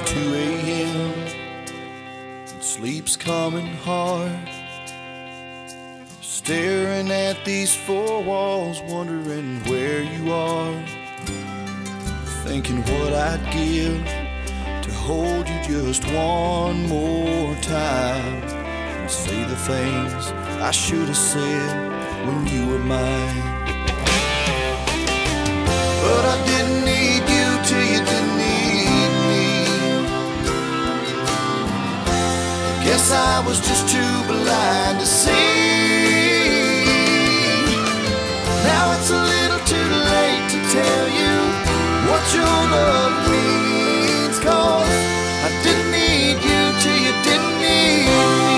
2 a.m. and sleep's coming hard, staring at these four walls, wondering where you are, thinking what I'd give to hold you just one more time and say the things I should have said when you were mine. But I didn't need you till you didn't need me. Guess I was just too blind to see. Now it's a little too late to tell you what your love means, 'cause I didn't need you till you didn't need me.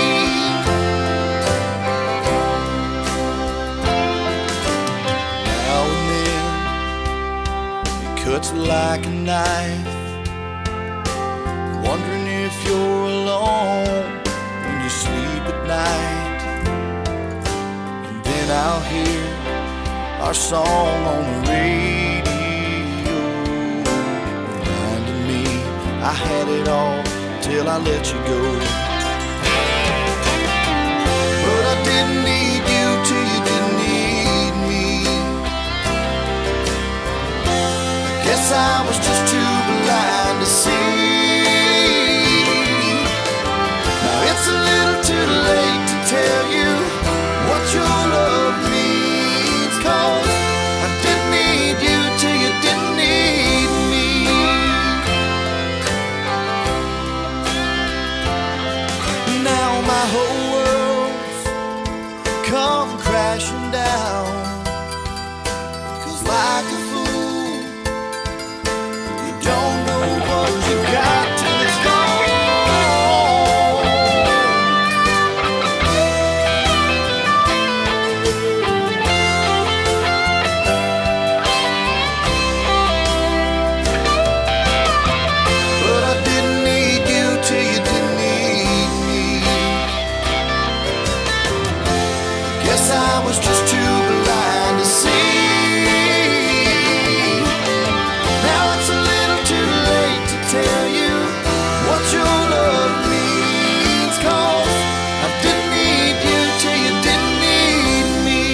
Now and then it cuts like a knife, wondering if you're alone when you sleep at night. And then I'll hear our song on the radio, reminding me I had it all till I let you go. But I didn't need you till you didn't need me. I guess I was just too blind to see. Now it's a little too late to tell you what your love means, 'cause I didn't need you till you didn't need me. Now my whole world's come crashing down, 'cause like a fool you don't know what you got till it's gone. I was just too blind to see. Now it's a little too late to tell you what your love means, 'cause I didn't need you till you didn't need me.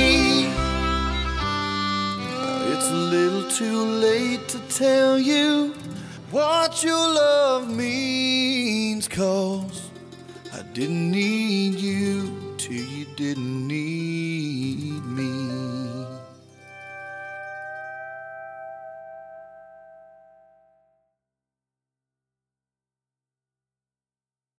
Now it's a little too late to tell you what your love means, 'cause I didn't need you till you didn't need